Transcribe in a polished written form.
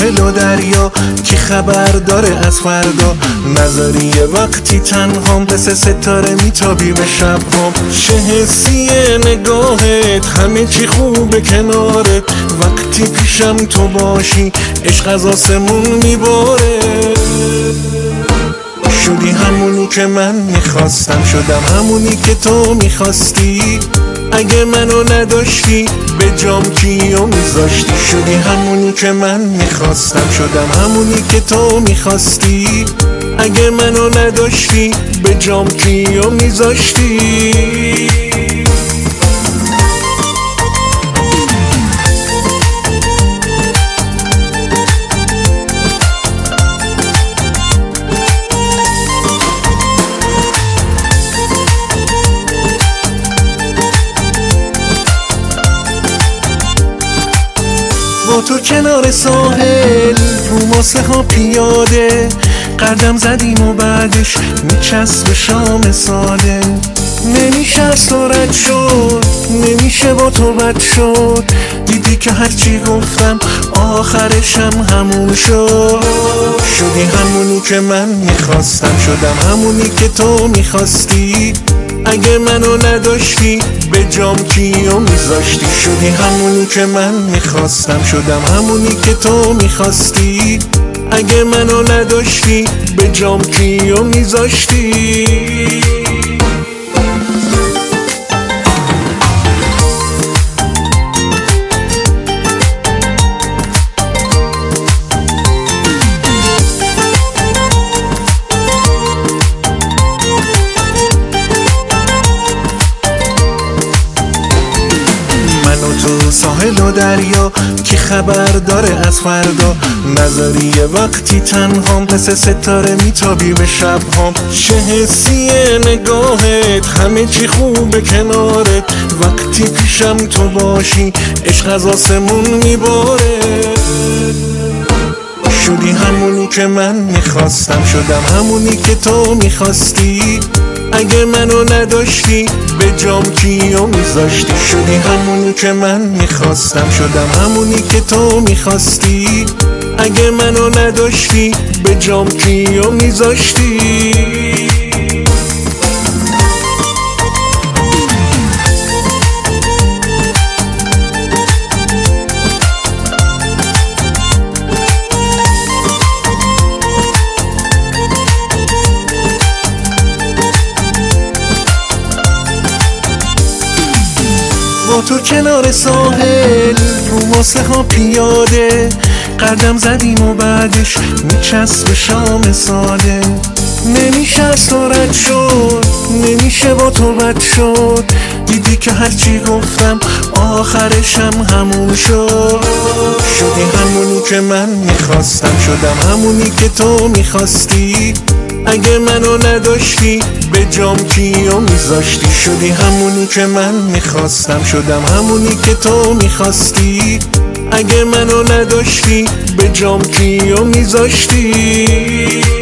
ساحل و دریا کی خبر داره از فردا؟ نذاری یه وقتی تنهام پس ستاره میتابی به شبهام. چه حسیه نگاهت، همه چی خوبه کنارت، وقتی پیشم تو باشی عشق از آسمون میباره. شدی همونی که من میخواستم، شدم همونی که تو میخواستی. اگه منو نداشتی به جام کیو میذاشتی؟ شدی همونی که من میخواستم، شدم همونی که تو میخواستی. اگه منو نداشتی به جام کیو میذاشتی؟ با تو کنار ساحل رو ماسه ها پیاده، قدم زدیم و بعدش میچسب شام ساده. نمیشه از تو رد شد، نمیشه با تو بد شد. دیدی که هرچی گفتم آخرشم همون شد. شدی همونی که من میخواستم، شدم همونی که تو میخواستی. اگه منو نداشتی به جام کیو میذاشتی؟ شدی همونی که من میخواستم، شدم همونی که تو میخواستی. اگه منو نداشتی به جام کیو میذاشتی؟ تو ساحل و دریا کی خبر داره از فردا؟ نذاری یه وقتی تنهام پس ستاره میتابی به شبهام. چه حسیه نگاهت، همه چی خوبه کنارت، وقتی پیشم تو باشی عشق از آسمون میباره. شدی همونی که من میخواستم، شدم همونی که تو میخواستی. اگه منو نداشتی به جام کیو میذاشتی؟ شدی همونی که من میخواستم، شدم همونی که تو میخواستی. اگه منو نداشتی به جام کیو میذاشتی؟ با تو کنار ساحل رو ماسه ها پیاده، قدم زدیم و بعدش میچسب شام ساده. نمیشه از تو رد شد، نمیشه با تو بد شد. دیدی که هرچی گفتم آخرشم همون شد. شدی همونی که من میخواستم، شدم همونی که تو میخواستی. اگه منو نداشتی به جام کیو میذاشتی؟ شدی همونی که من میخواستم، شدم همونی که تو میخواستی. اگه منو نداشتی به جام کیو میذاشتی؟